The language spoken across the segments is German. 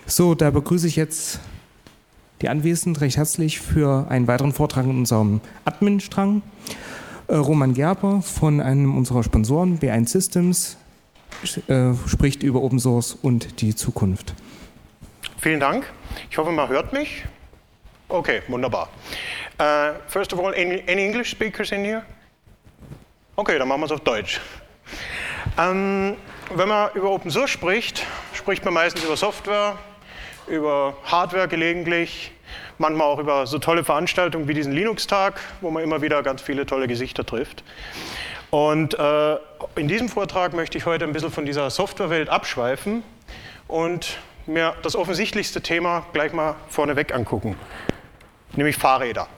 So, da begrüße ich jetzt die Anwesenden recht herzlich für einen weiteren Vortrag in unserem Admin-Strang. Roman Gerber von einem unserer Sponsoren, B1 Systems, spricht über Open Source und die Zukunft. Vielen Dank. Ich hoffe, man hört mich. Okay, wunderbar. First of all, any English speakers in here? Okay, dann machen wir es auf Deutsch. Wenn man über Open Source spricht, spricht man meistens über Software, über Hardware gelegentlich, manchmal auch über so tolle Veranstaltungen wie diesen Linux-Tag, wo man immer wieder ganz viele tolle Gesichter trifft. Und in diesem Vortrag möchte ich heute ein bisschen von dieser Softwarewelt abschweifen und mir das offensichtlichste Thema gleich mal vorneweg angucken, nämlich Fahrräder.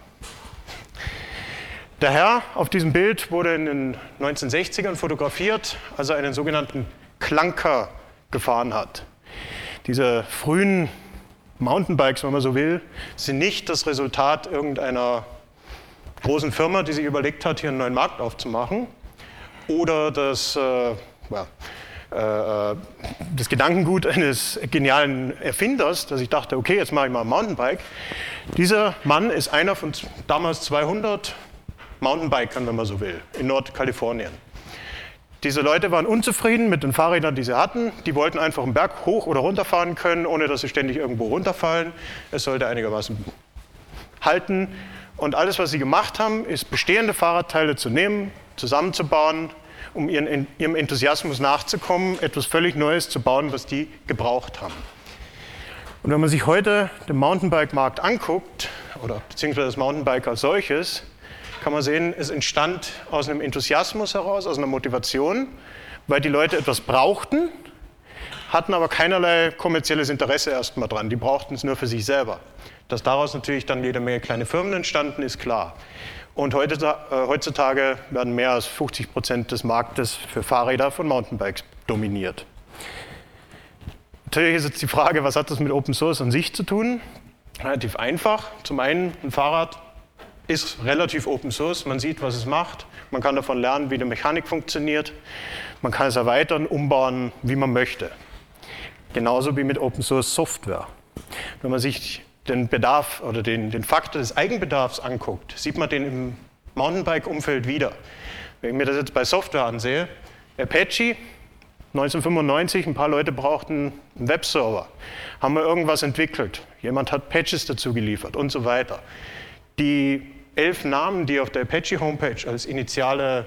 Der Herr auf diesem Bild wurde in den 1960ern fotografiert, als er einen sogenannten Clunker gefahren hat. Diese frühen Mountainbikes, wenn man so will, sind nicht das Resultat irgendeiner großen Firma, die sich überlegt hat, hier einen neuen Markt aufzumachen, oder das Gedankengut eines genialen Erfinders, dass ich dachte, okay, jetzt mache ich mal ein Mountainbike. Dieser Mann ist einer von damals 200 Mountainbikern, wenn man so will, in Nordkalifornien. Diese Leute waren unzufrieden mit den Fahrrädern, die sie hatten. Die wollten einfach einen Berg hoch oder runter fahren können, ohne dass sie ständig irgendwo runterfallen. Es sollte einigermaßen halten. Und alles, was sie gemacht haben, ist bestehende Fahrradteile zu nehmen, zusammenzubauen, um ihrem Enthusiasmus nachzukommen, etwas völlig Neues zu bauen, was die gebraucht haben. Und wenn man sich heute den Mountainbike-Markt anguckt, oder beziehungsweise das Mountainbike als solches, kann man sehen, es entstand aus einem Enthusiasmus heraus, aus einer Motivation, weil die Leute etwas brauchten, hatten aber keinerlei kommerzielles Interesse erstmal dran. Die brauchten es nur für sich selber. Dass daraus natürlich dann jede Menge kleine Firmen entstanden, ist klar. Und heutzutage werden mehr als 50% des Marktes für Fahrräder von Mountainbikes dominiert. Natürlich ist jetzt die Frage, was hat das mit Open Source an sich zu tun? Relativ einfach. Zum einen, ein Fahrrad ist relativ Open Source, man sieht, was es macht, man kann davon lernen, wie die Mechanik funktioniert, man kann es erweitern, umbauen, wie man möchte. Genauso wie mit Open Source Software. Wenn man sich den Bedarf oder den Faktor des Eigenbedarfs anguckt, sieht man den im Mountainbike-Umfeld wieder. Wenn ich mir das jetzt bei Software ansehe, Apache, 1995, ein paar Leute brauchten einen Webserver, haben wir irgendwas entwickelt, jemand hat Patches dazu geliefert und so weiter. Die 11 Namen, die auf der Apache-Homepage als initiale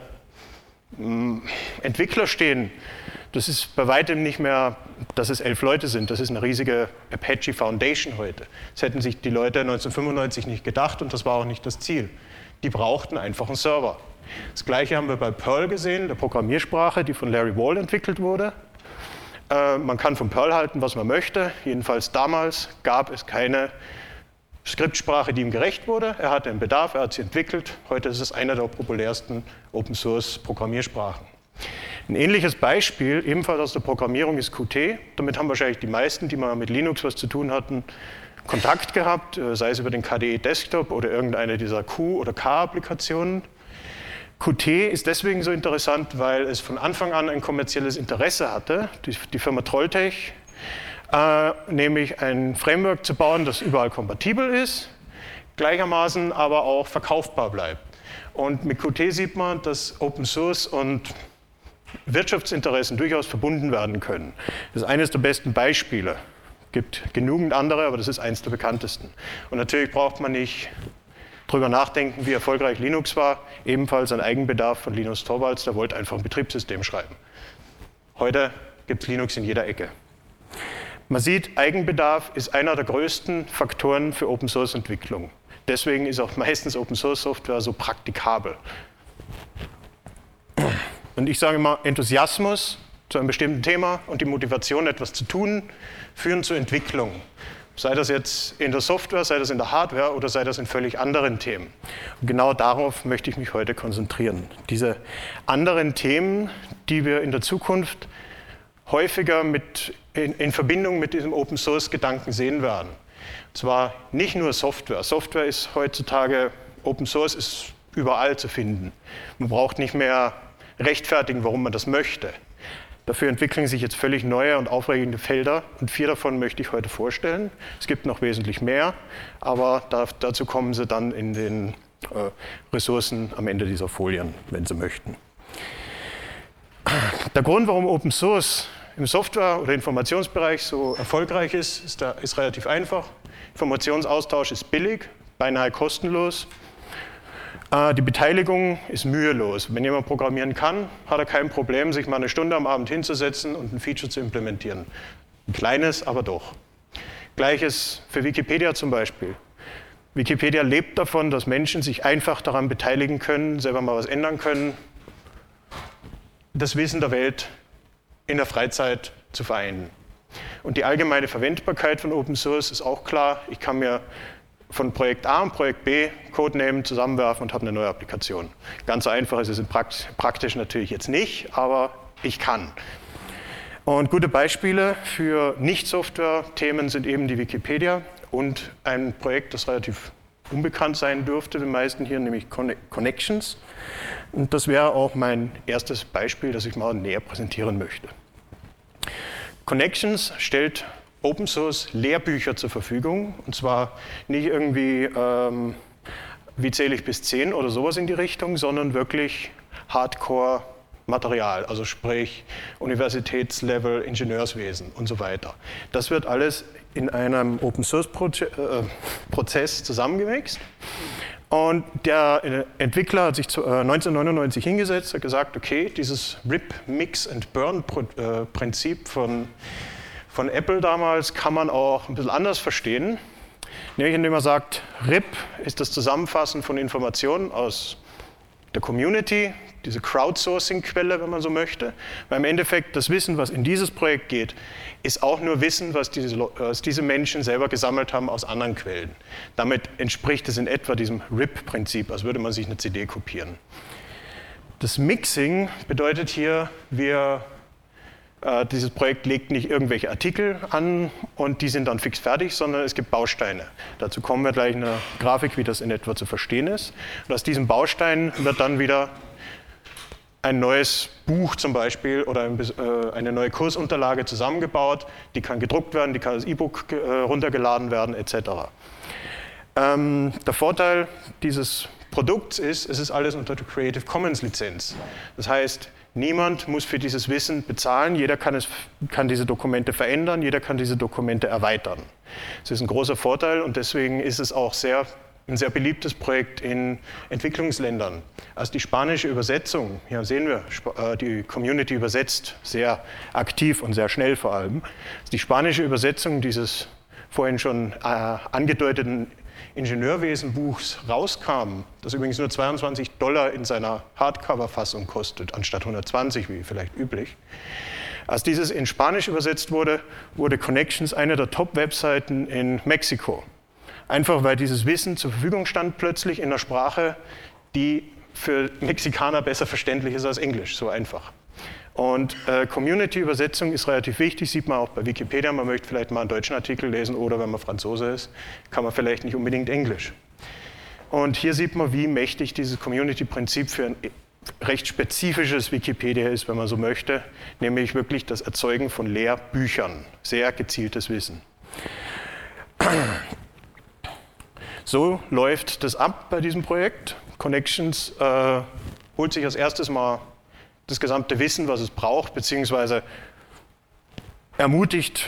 Entwickler stehen, das ist bei weitem nicht mehr, dass es 11 Leute sind. Das ist eine riesige Apache Foundation heute. Das hätten sich die Leute 1995 nicht gedacht und das war auch nicht das Ziel. Die brauchten einfach einen Server. Das Gleiche haben wir bei Perl gesehen, der Programmiersprache, die von Larry Wall entwickelt wurde. Man kann von Perl halten, was man möchte. Jedenfalls damals gab es keine Skriptsprache, die ihm gerecht wurde. Er hatte einen Bedarf, er hat sie entwickelt. Heute ist es einer der populärsten Open-Source-Programmiersprachen. Ein ähnliches Beispiel, ebenfalls aus der Programmierung, ist Qt. Damit haben wahrscheinlich die meisten, die mal mit Linux was zu tun hatten, Kontakt gehabt, sei es über den KDE Desktop oder irgendeine dieser Q- oder K-Applikationen. Qt ist deswegen so interessant, weil es von Anfang an ein kommerzielles Interesse hatte. Die Firma Trolltech, nämlich ein Framework zu bauen, das überall kompatibel ist, gleichermaßen aber auch verkaufbar bleibt. Und mit Qt sieht man, dass Open Source und Wirtschaftsinteressen durchaus verbunden werden können. Das ist eines der besten Beispiele. Es gibt genügend andere, aber das ist eines der bekanntesten. Und natürlich braucht man nicht drüber nachdenken, wie erfolgreich Linux war. Ebenfalls ein Eigenbedarf von Linus Torvalds, der wollte einfach ein Betriebssystem schreiben. Heute gibt es Linux in jeder Ecke. Man sieht, Eigenbedarf ist einer der größten Faktoren für Open-Source-Entwicklung. Deswegen ist auch meistens Open-Source-Software so praktikabel. Und ich sage immer, Enthusiasmus zu einem bestimmten Thema und die Motivation, etwas zu tun, führen zur Entwicklung. Sei das jetzt in der Software, sei das in der Hardware oder sei das in völlig anderen Themen. Und genau darauf möchte ich mich heute konzentrieren. Diese anderen Themen, die wir in der Zukunft häufiger in Verbindung mit diesem Open-Source-Gedanken sehen werden. Und zwar nicht nur Software. Software ist heutzutage, Open Source ist überall zu finden. Man braucht nicht mehr rechtfertigen, warum man das möchte. Dafür entwickeln sich jetzt völlig neue und aufregende Felder und 4 davon möchte ich heute vorstellen. Es gibt noch wesentlich mehr, aber dazu kommen Sie dann in den Ressourcen am Ende dieser Folien, wenn Sie möchten. Der Grund, warum Open Source im Software- oder Informationsbereich so erfolgreich ist relativ einfach. Informationsaustausch ist billig, beinahe kostenlos. Die Beteiligung ist mühelos. Wenn jemand programmieren kann, hat er kein Problem, sich mal eine Stunde am Abend hinzusetzen und ein Feature zu implementieren. Ein kleines, aber doch. Gleiches für Wikipedia zum Beispiel. Wikipedia lebt davon, dass Menschen sich einfach daran beteiligen können, selber mal was ändern können, das Wissen der Welt in der Freizeit zu vereinen. Und die allgemeine Verwendbarkeit von Open Source ist auch klar. Ich kann mir von Projekt A und Projekt B Code nehmen, zusammenwerfen und habe eine neue Applikation. Ganz so einfach ist es praktisch natürlich jetzt nicht, aber ich kann. Und gute Beispiele für Nicht-Software-Themen sind eben die Wikipedia und ein Projekt, das relativ unbekannt sein dürfte, den meisten hier, nämlich Connections. Und das wäre auch mein erstes Beispiel, das ich mal näher präsentieren möchte. Connections stellt Open Source Lehrbücher zur Verfügung, und zwar nicht irgendwie, wie zähle ich bis 10 oder sowas in die Richtung, sondern wirklich Hardcore-Material, also sprich Universitätslevel, Ingenieurswesen und so weiter. Das wird alles in einem Open Source Prozess zusammengemixt. Und der Entwickler hat sich 1999 hingesetzt, hat gesagt, okay, dieses RIP, Mix and Burn Prinzip von Apple damals kann man auch ein bisschen anders verstehen, nämlich indem er sagt, RIP ist das Zusammenfassen von Informationen aus der Community, diese Crowdsourcing-Quelle, wenn man so möchte, weil im Endeffekt das Wissen, was in dieses Projekt geht, ist auch nur Wissen, was diese Menschen selber gesammelt haben aus anderen Quellen. Damit entspricht es in etwa diesem RIP-Prinzip, als würde man sich eine CD kopieren. Das Mixing bedeutet hier, dieses Projekt legt nicht irgendwelche Artikel an und die sind dann fix fertig, sondern es gibt Bausteine. Dazu kommen wir gleich in einer Grafik, wie das in etwa zu verstehen ist. Und aus diesen Bausteinen wird dann wieder ein neues Buch zum Beispiel oder eine neue Kursunterlage zusammengebaut. Die kann gedruckt werden, die kann als E-Book runtergeladen werden, etc. Der Vorteil dieses Produkts ist, es ist alles unter der Creative Commons Lizenz. Das heißt, niemand muss für dieses Wissen bezahlen, jeder kann diese Dokumente verändern, jeder kann diese Dokumente erweitern. Das ist ein großer Vorteil und deswegen ist es auch ein sehr beliebtes Projekt in Entwicklungsländern. Also die spanische Übersetzung, hier sehen wir, die Community übersetzt sehr aktiv und sehr schnell vor allem. Die spanische Übersetzung dieses vorhin schon angedeuteten Ingenieurwesenbuchs rauskam, das übrigens nur $22 in seiner Hardcover-Fassung kostet, anstatt 120, wie vielleicht üblich. Als dieses in Spanisch übersetzt wurde, wurde Connections eine der Top-Webseiten in Mexiko. Einfach weil dieses Wissen zur Verfügung stand plötzlich in einer Sprache, die für Mexikaner besser verständlich ist als Englisch, so einfach. Und Community-Übersetzung ist relativ wichtig, sieht man auch bei Wikipedia. Man möchte vielleicht mal einen deutschen Artikel lesen oder wenn man Franzose ist, kann man vielleicht nicht unbedingt Englisch. Und hier sieht man, wie mächtig dieses Community-Prinzip für ein recht spezifisches Wikipedia ist, wenn man so möchte, nämlich wirklich das Erzeugen von Lehrbüchern, sehr gezieltes Wissen. So läuft das ab bei diesem Projekt. Connections holt sich als erstes mal das gesamte Wissen, was es braucht, beziehungsweise ermutigt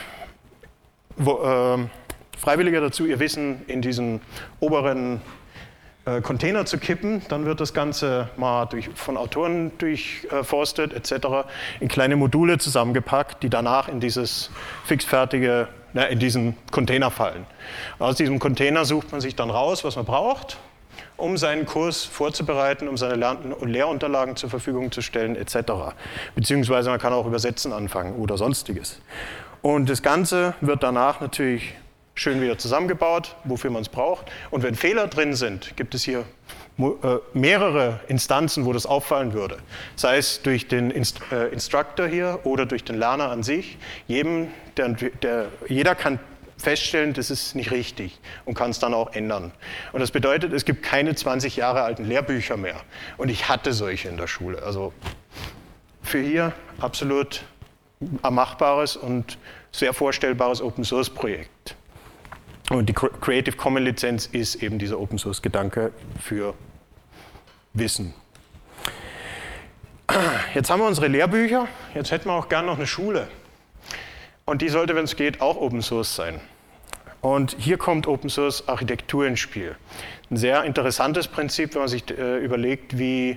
Freiwillige dazu, ihr Wissen in diesen oberen Container zu kippen. Dann wird das Ganze mal von Autoren durchforstet etc. in kleine Module zusammengepackt, die danach in dieses fixfertige, in diesen Container fallen. Aus diesem Container sucht man sich dann raus, was man braucht, um seinen Kurs vorzubereiten, um seine Lehrunterlagen zur Verfügung zu stellen etc. Beziehungsweise man kann auch übersetzen anfangen oder sonstiges. Und das Ganze wird danach natürlich schön wieder zusammengebaut, wofür man es braucht. Und wenn Fehler drin sind, gibt es hier mehrere Instanzen, wo das auffallen würde. Sei es durch den Instructor hier oder durch den Lerner an sich. Jeder kann feststellen, das ist nicht richtig und kann es dann auch ändern. Und das bedeutet, es gibt keine 20 Jahre alten Lehrbücher mehr. Und ich hatte solche in der Schule. Also für hier absolut machbares und sehr vorstellbares Open-Source-Projekt. Und die Creative Commons Lizenz ist eben dieser Open-Source-Gedanke für Wissen. Jetzt haben wir unsere Lehrbücher, jetzt hätten wir auch gern noch eine Schule. Und die sollte, wenn es geht, auch Open-Source sein. Und hier kommt Open-Source-Architektur ins Spiel. Ein sehr interessantes Prinzip, wenn man sich überlegt, wie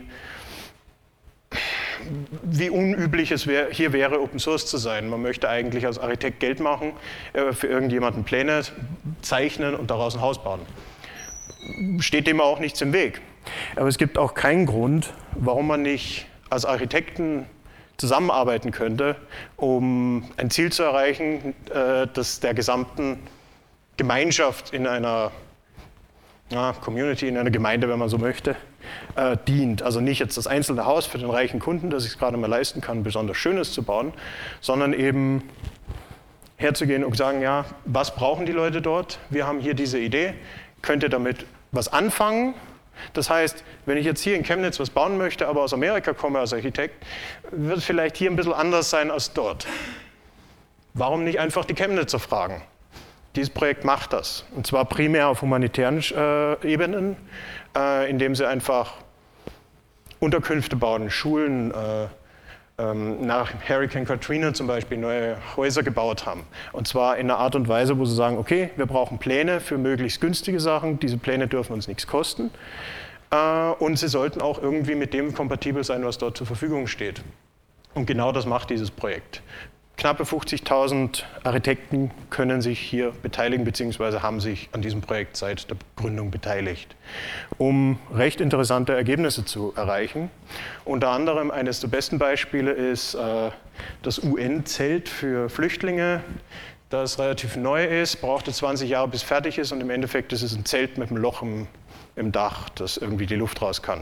unüblich es hier wäre, Open Source zu sein. Man möchte eigentlich als Architekt Geld machen, für irgendjemanden Pläne zeichnen und daraus ein Haus bauen. Steht dem auch nichts im Weg. Aber es gibt auch keinen Grund, warum man nicht als Architekten zusammenarbeiten könnte, um ein Ziel zu erreichen, das der gesamten Gemeinschaft in einer Community, in einer Gemeinde, wenn man so möchte, dient. Also nicht jetzt das einzelne Haus für den reichen Kunden, das sich gerade mal leisten kann, besonders Schönes zu bauen, sondern eben herzugehen und sagen, ja, was brauchen die Leute dort? Wir haben hier diese Idee, könnt ihr damit was anfangen? Das heißt, wenn ich jetzt hier in Chemnitz was bauen möchte, aber aus Amerika komme als Architekt, wird es vielleicht hier ein bisschen anders sein als dort. Warum nicht einfach die Chemnitzer fragen? Dieses Projekt macht das, und zwar primär auf humanitären Ebenen, indem sie einfach Unterkünfte bauen, Schulen, nach Hurricane Katrina zum Beispiel neue Häuser gebaut haben. Und zwar in einer Art und Weise, wo sie sagen, okay, wir brauchen Pläne für möglichst günstige Sachen, diese Pläne dürfen uns nichts kosten und sie sollten auch irgendwie mit dem kompatibel sein, was dort zur Verfügung steht. Und genau das macht dieses Projekt. Knappe 50.000 Architekten können sich hier beteiligen bzw. haben sich an diesem Projekt seit der Gründung beteiligt, um recht interessante Ergebnisse zu erreichen. Unter anderem eines der besten Beispiele ist das UN-Zelt für Flüchtlinge, das relativ neu ist, brauchte 20 Jahre bis fertig ist und im Endeffekt ist es ein Zelt mit einem Loch im Dach, das irgendwie die Luft raus kann.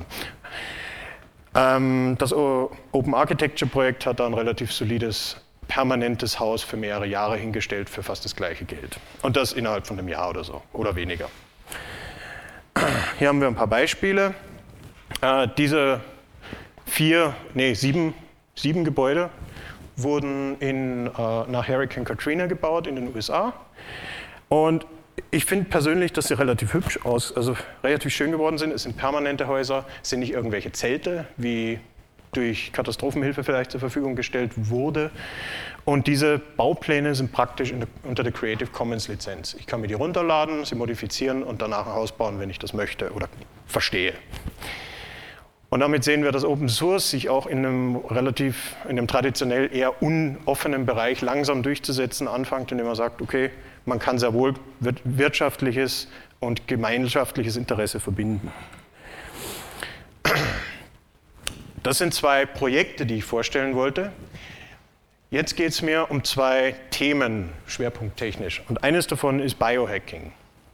Das Open Architecture Projekt hat da ein relativ solides permanentes Haus für mehrere Jahre hingestellt für fast das gleiche Geld. Und das innerhalb von einem Jahr oder so, oder weniger. Hier haben wir ein paar Beispiele. Diese sieben Gebäude wurden nach Hurricane Katrina gebaut in den USA. Und ich finde persönlich, dass sie relativ relativ schön geworden sind. Es sind permanente Häuser, es sind nicht irgendwelche Zelte, wie durch Katastrophenhilfe vielleicht zur Verfügung gestellt wurde. Und diese Baupläne sind praktisch unter der Creative Commons Lizenz. Ich kann mir die runterladen, sie modifizieren und danach ein Haus bauen, wenn ich das möchte oder verstehe. Und damit sehen wir, dass Open Source sich auch in einem traditionell eher unoffenen Bereich langsam durchzusetzen anfängt, indem man sagt, okay, man kann sehr wohl wirtschaftliches und gemeinschaftliches Interesse verbinden. Das sind zwei Projekte, die ich vorstellen wollte. Jetzt geht es mir um zwei Themen, schwerpunkttechnisch. Und eines davon ist Biohacking.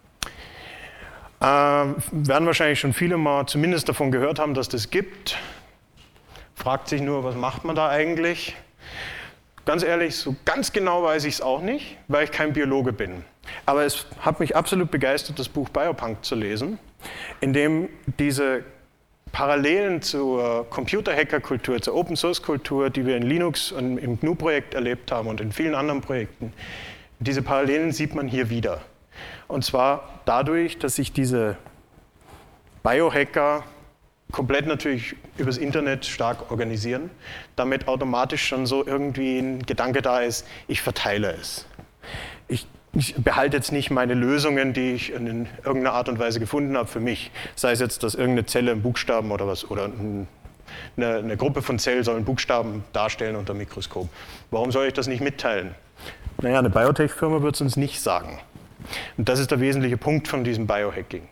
Werden wahrscheinlich schon viele mal zumindest davon gehört haben, dass das gibt. Fragt sich nur, was macht man da eigentlich? Ganz ehrlich, so ganz genau weiß ich es auch nicht, weil ich kein Biologe bin. Aber es hat mich absolut begeistert, das Buch Biopunk zu lesen, in dem diese Parallelen zur Computer-Hacker-Kultur, zur Open-Source-Kultur, die wir in Linux und im GNU-Projekt erlebt haben und in vielen anderen Projekten, diese Parallelen sieht man hier wieder. Und zwar dadurch, dass sich diese Biohacker komplett natürlich übers Internet stark organisieren, damit automatisch schon so irgendwie ein Gedanke da ist, ich verteile es. Ich behalte jetzt nicht meine Lösungen, die ich in irgendeiner Art und Weise gefunden habe, für mich. Sei es jetzt, dass irgendeine Zelle einen Buchstaben oder was, oder eine Gruppe von Zellen soll einen Buchstaben darstellen unter Mikroskop. Warum soll ich das nicht mitteilen? Naja, eine Biotech-Firma wird es uns nicht sagen. Und das ist der wesentliche Punkt von diesem Biohacking.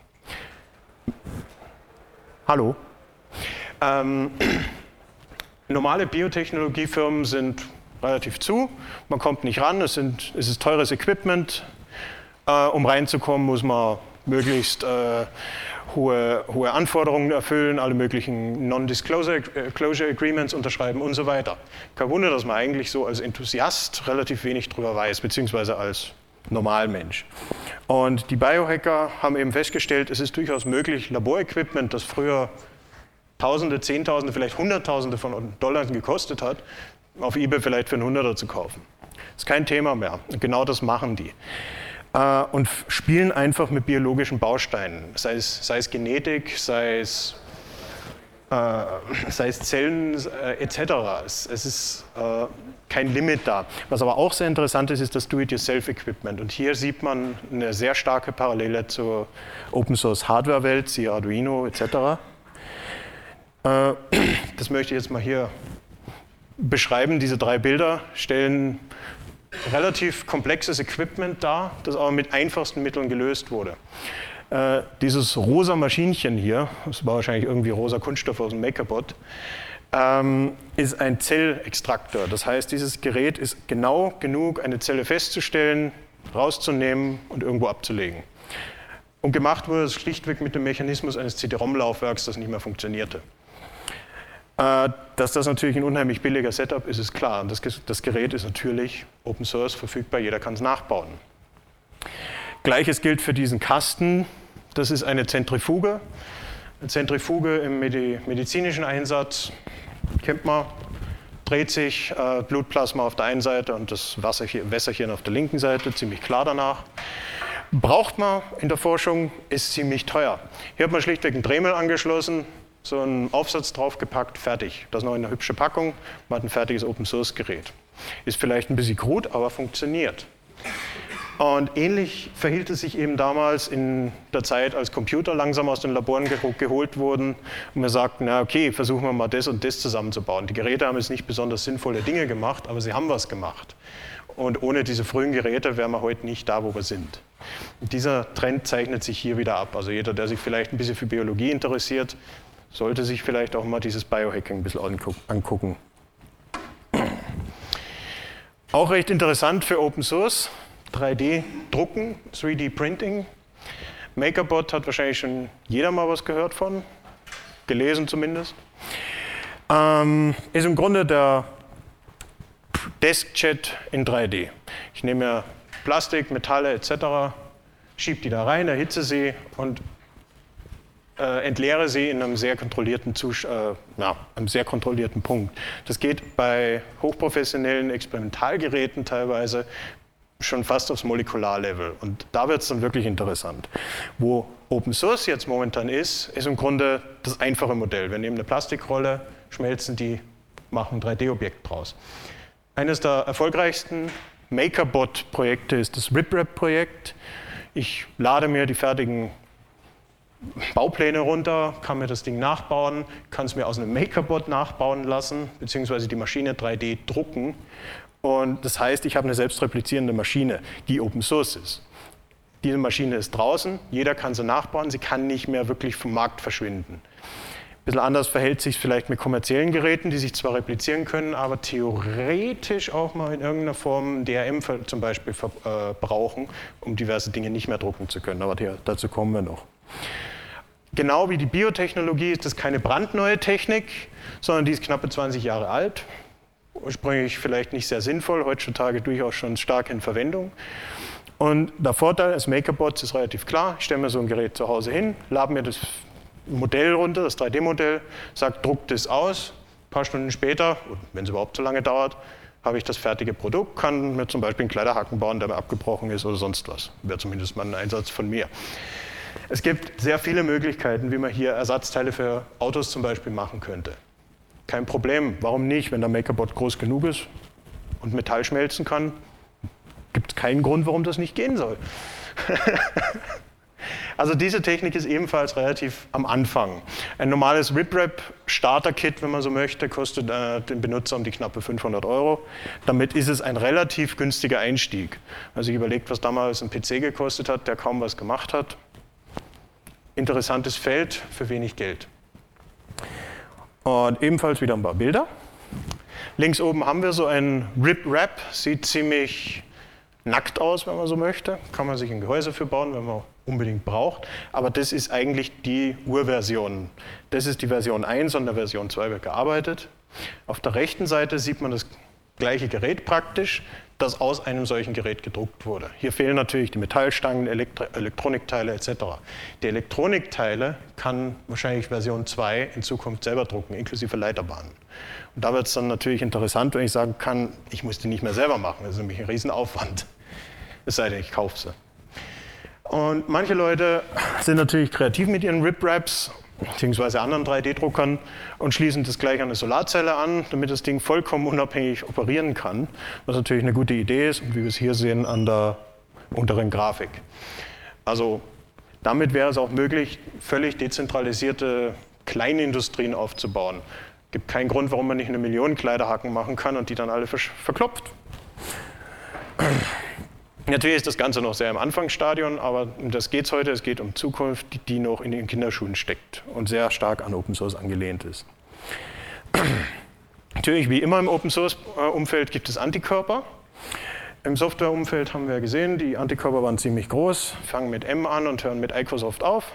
Hallo? Normale Biotechnologiefirmen sind relativ zu, man kommt nicht ran, es ist teures Equipment. Um reinzukommen, muss man möglichst hohe Anforderungen erfüllen, alle möglichen Non-Disclosure Agreements unterschreiben und so weiter. Kein Wunder, dass man eigentlich so als Enthusiast relativ wenig drüber weiß, beziehungsweise als Normalmensch. Und die Biohacker haben eben festgestellt, es ist durchaus möglich, Laborequipment, das früher Tausende, Zehntausende, vielleicht Hunderttausende von Dollar gekostet hat, auf eBay vielleicht für einen 100er zu kaufen. Ist kein Thema mehr. Genau das machen die. Und spielen einfach mit biologischen Bausteinen, sei es Genetik, sei es Zellen etc. Es ist kein Limit da. Was aber auch sehr interessant ist, ist das Do-it-yourself-Equipment. Und hier sieht man eine sehr starke Parallele zur Open-Source-Hardware-Welt, siehe Arduino etc. Das möchte ich jetzt mal hier beschreiben. Diese 3 Bilder stellen relativ komplexes Equipment dar, das aber mit einfachsten Mitteln gelöst wurde. Dieses rosa Maschinchen hier, das war wahrscheinlich irgendwie rosa Kunststoff aus dem MakerBot, ist ein Zellextraktor. Das heißt, dieses Gerät ist genau genug, eine Zelle festzustellen, rauszunehmen und irgendwo abzulegen. Und gemacht wurde es schlichtweg mit dem Mechanismus eines CD-ROM-Laufwerks, das nicht mehr funktionierte. Dass das natürlich ein unheimlich billiger Setup ist, ist klar. Und das Gerät ist natürlich Open Source verfügbar, jeder kann es nachbauen. Gleiches gilt für diesen Kasten. Das ist eine Zentrifuge. Eine Zentrifuge im medizinischen Einsatz, kennt man, dreht sich, Blutplasma auf der einen Seite und das Wässerchen auf der linken Seite, ziemlich klar danach. Braucht man in der Forschung, ist ziemlich teuer. Hier hat man schlichtweg einen Dremel angeschlossen, so einen Aufsatz draufgepackt, fertig. Das noch in einer hübschen Packung, man hat ein fertiges Open-Source-Gerät. Ist vielleicht ein bisschen krud, aber funktioniert. Und ähnlich verhielt es sich eben damals in der Zeit, als Computer langsam aus den Laboren geholt wurden und wir sagten, na okay, versuchen wir mal das und das zusammenzubauen. Die Geräte haben jetzt nicht besonders sinnvolle Dinge gemacht, aber sie haben was gemacht. Und ohne diese frühen Geräte wären wir heute nicht da, wo wir sind. Und dieser Trend zeichnet sich hier wieder ab. Also jeder, der sich vielleicht ein bisschen für Biologie interessiert, sollte sich vielleicht auch mal dieses Biohacking ein bisschen angucken. Auch recht interessant für Open Source, 3D-Drucken, 3D-Printing. MakerBot hat wahrscheinlich schon jeder mal was gehört von, gelesen zumindest. Ist im Grunde der Desk-Chat in 3D. Ich nehme mir Plastik, Metalle etc., schiebe die da rein, erhitze sie und entleere sie in einem sehr kontrollierten Punkt. Das geht bei hochprofessionellen Experimentalgeräten teilweise schon fast aufs Molekularlevel. Und da wird es dann wirklich interessant. Wo Open Source jetzt momentan ist im Grunde das einfache Modell. Wir nehmen eine Plastikrolle, schmelzen die, machen ein 3D-Objekt draus. Eines der erfolgreichsten MakerBot-Projekte ist das RipRap-Projekt. Ich lade mir die fertigen Baupläne runter, kann mir das Ding nachbauen, kann es mir aus einem MakerBot nachbauen lassen, beziehungsweise die Maschine 3D drucken. Und das heißt, ich habe eine selbstreplizierende Maschine, die Open Source ist. Diese Maschine ist draußen, jeder kann sie nachbauen, sie kann nicht mehr wirklich vom Markt verschwinden. Ein bisschen anders verhält sich vielleicht mit kommerziellen Geräten, die sich zwar replizieren können, aber theoretisch auch mal in irgendeiner Form DRM zum Beispiel brauchen, um diverse Dinge nicht mehr drucken zu können. Aber dazu kommen wir noch. Genau wie die Biotechnologie ist das keine brandneue Technik, sondern die ist knappe 20 Jahre alt. Ursprünglich vielleicht nicht sehr sinnvoll, heutzutage durchaus schon stark in Verwendung. Und der Vorteil des MakerBots ist relativ klar. Ich stelle mir so ein Gerät zu Hause hin, lade mir das Modell runter, das 3D-Modell, sage, druck das aus. Ein paar Stunden später, wenn es überhaupt so lange dauert, habe ich das fertige Produkt, kann mir zum Beispiel einen Kleiderhaken bauen, der mir abgebrochen ist oder sonst was. Wäre zumindest mal ein Einsatz von mir. Es gibt sehr viele Möglichkeiten, wie man hier Ersatzteile für Autos zum Beispiel machen könnte. Kein Problem, warum nicht? Wenn der MakerBot groß genug ist und Metall schmelzen kann, gibt es keinen Grund, warum das nicht gehen soll. Also diese Technik ist ebenfalls relativ am Anfang. Ein normales RipRap-Starter-Kit, wenn man so möchte, kostet den Benutzer um die knappe 500 €. Damit ist es ein relativ günstiger Einstieg. Also ich überlegt, was damals ein PC gekostet hat, der kaum was gemacht hat. Interessantes Feld für wenig Geld. Und ebenfalls wieder ein paar Bilder. Links oben haben wir so ein RipRap, sieht ziemlich nackt aus, wenn man so möchte. Kann man sich ein Gehäuse für bauen, wenn man unbedingt braucht. Aber das ist eigentlich die Urversion. Das ist die Version 1 und der Version 2 wird gearbeitet. Auf der rechten Seite sieht man das gleiche Gerät praktisch. das aus einem solchen Gerät gedruckt wurde. Hier fehlen natürlich die Metallstangen, Elektronikteile etc. Die Elektronikteile kann wahrscheinlich Version 2 in Zukunft selber drucken, inklusive Leiterbahnen. Und da wird es dann natürlich interessant, wenn ich sagen kann, ich muss die nicht mehr selber machen. Das ist nämlich ein Riesenaufwand. Es sei denn, ich kaufe sie. Und manche Leute sind natürlich kreativ mit ihren RipRaps bzw. anderen 3D-Druckern und schließen das gleich an eine Solarzelle an, damit das Ding vollkommen unabhängig operieren kann, was natürlich eine gute Idee ist und wie wir es hier sehen an der unteren Grafik. Also damit wäre es auch möglich, völlig dezentralisierte Kleinindustrien aufzubauen. Es gibt keinen Grund, warum man nicht 1 Million Kleiderhaken machen kann und die dann alle verklopft. Natürlich ist das Ganze noch sehr im Anfangsstadion, aber um das geht es heute. Es geht um Zukunft, die noch in den Kinderschuhen steckt und sehr stark an Open Source angelehnt ist. Natürlich, wie immer im Open Source Umfeld gibt es Antikörper. Im Softwareumfeld haben wir gesehen, die Antikörper waren ziemlich groß, fangen mit M an und hören mit Microsoft auf.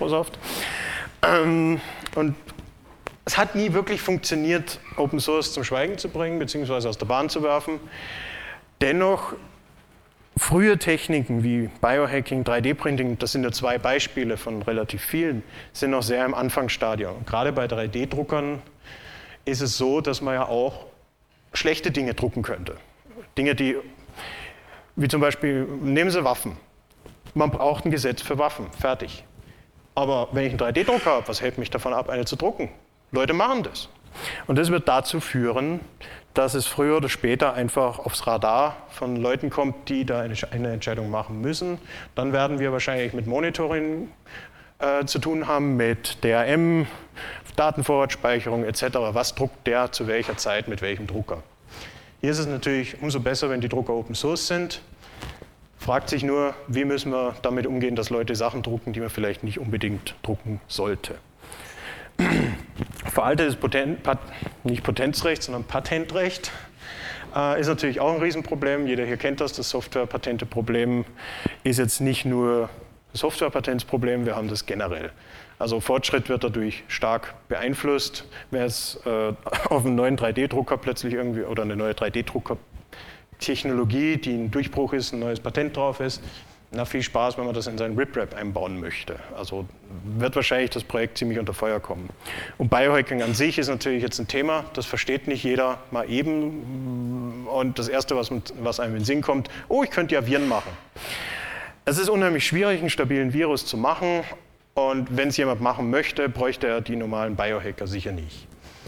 Und es hat nie wirklich funktioniert, Open Source zum Schweigen zu bringen, beziehungsweise aus der Bahn zu werfen. Dennoch frühe Techniken wie Biohacking, 3D-Printing, das sind nur 2 Beispiele von relativ vielen, sind noch sehr im Anfangsstadium. Und gerade bei 3D-Druckern ist es so, dass man ja auch schlechte Dinge drucken könnte. Dinge, wie zum Beispiel, nehmen Sie Waffen. Man braucht ein Gesetz für Waffen, fertig. Aber wenn ich einen 3D-Drucker habe, was hält mich davon ab, eine zu drucken? Leute machen das. Und das wird dazu führen, dass es früher oder später einfach aufs Radar von Leuten kommt, die da eine Entscheidung machen müssen. Dann werden wir wahrscheinlich mit Monitoring zu tun haben, mit DRM, Datenvorratsspeicherung etc. Was druckt der zu welcher Zeit mit welchem Drucker? Hier ist es natürlich umso besser, wenn die Drucker Open Source sind. Fragt sich nur, wie müssen wir damit umgehen, dass Leute Sachen drucken, die man vielleicht nicht unbedingt drucken sollte. Veraltetes nicht Potenzrecht, sondern Patentrecht ist natürlich auch ein Riesenproblem. Jeder hier kennt das. Das Softwarepatenteproblem ist jetzt nicht nur das Softwarepatentsproblem, wir haben das generell. Also Fortschritt wird dadurch stark beeinflusst. Wenn jetzt auf einem neuen 3D-Drucker plötzlich irgendwie oder eine neue 3D-Drucker-Technologie, die ein Durchbruch ist, ein neues Patent drauf ist, na, viel Spaß, wenn man das in seinen RipRap einbauen möchte. Also wird wahrscheinlich das Projekt ziemlich unter Feuer kommen. Und Biohacking an sich ist natürlich jetzt ein Thema, das versteht nicht jeder mal eben. Und das Erste, was einem in den Sinn kommt, oh, ich könnte ja Viren machen. Es ist unheimlich schwierig, einen stabilen Virus zu machen. Und wenn es jemand machen möchte, bräuchte er die normalen Biohacker sicher nicht.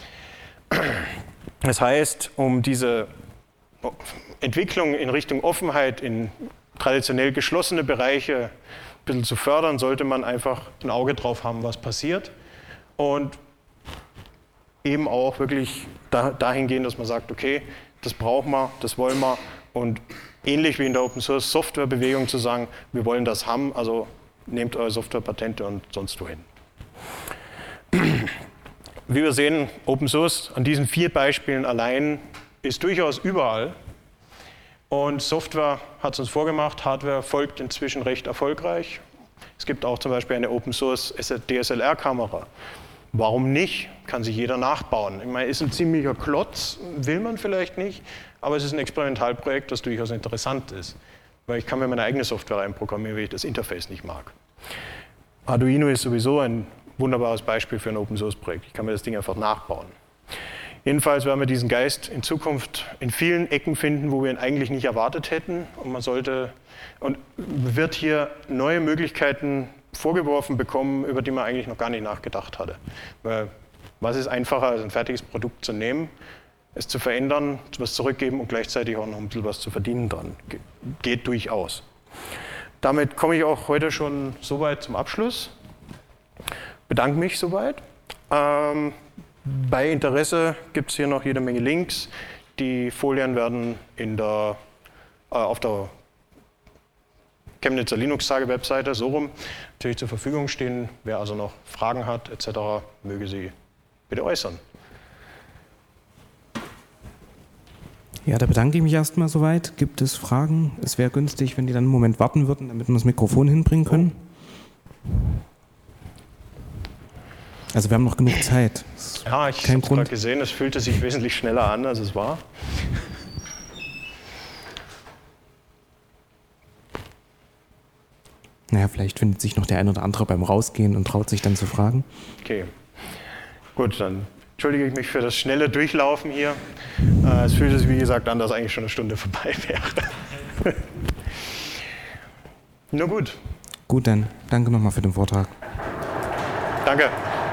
Das heißt, um diese Entwicklung in Richtung Offenheit in traditionell geschlossene Bereiche ein bisschen zu fördern, sollte man einfach ein Auge drauf haben, was passiert. Und eben auch wirklich dahin gehen, dass man sagt, okay, das brauchen wir, das wollen wir. Und ähnlich wie in der Open-Source-Software-Bewegung zu sagen, wir wollen das haben, also nehmt eure Softwarepatente und sonst wohin. Wie wir sehen, Open Source an diesen 4 Beispielen allein ist durchaus überall. Und Software hat es uns vorgemacht, Hardware folgt inzwischen recht erfolgreich. Es gibt auch zum Beispiel eine Open Source DSLR-Kamera. Warum nicht? Kann sich jeder nachbauen. Ich meine, ist ein ziemlicher Klotz, will man vielleicht nicht, aber es ist ein Experimentalprojekt, das durchaus interessant ist. Weil ich kann mir meine eigene Software einprogrammieren, wenn ich das Interface nicht mag. Arduino ist sowieso ein wunderbares Beispiel für ein Open Source Projekt. Ich kann mir das Ding einfach nachbauen. Jedenfalls werden wir diesen Geist in Zukunft in vielen Ecken finden, wo wir ihn eigentlich nicht erwartet hätten. Und man wird hier neue Möglichkeiten vorgeworfen bekommen, über die man eigentlich noch gar nicht nachgedacht hatte. Weil was ist einfacher, als ein fertiges Produkt zu nehmen, es zu verändern, was zurückgeben und gleichzeitig auch noch ein bisschen was zu verdienen dran. Geht durchaus. Damit komme ich auch heute schon soweit zum Abschluss. Bedanke mich soweit. Bei Interesse gibt es hier noch jede Menge Links. Die Folien werden auf der Chemnitzer Linux-Tage-Webseite so rum natürlich zur Verfügung stehen. Wer also noch Fragen hat etc., möge sie bitte äußern. Ja, da bedanke ich mich erstmal soweit. Gibt es Fragen? Es wäre günstig, wenn die dann einen Moment warten würden, damit wir das Mikrofon hinbringen können. Also wir haben noch genug Zeit. Ja, ich habe gerade gesehen, es fühlte sich wesentlich schneller an, als es war. Naja, vielleicht findet sich noch der ein oder andere beim Rausgehen und traut sich dann zu fragen. Okay, gut, dann entschuldige ich mich für das schnelle Durchlaufen hier. Es fühlt sich, wie gesagt, an, dass eigentlich schon eine Stunde vorbei wäre. Nur gut. Gut, dann danke nochmal für den Vortrag. Danke.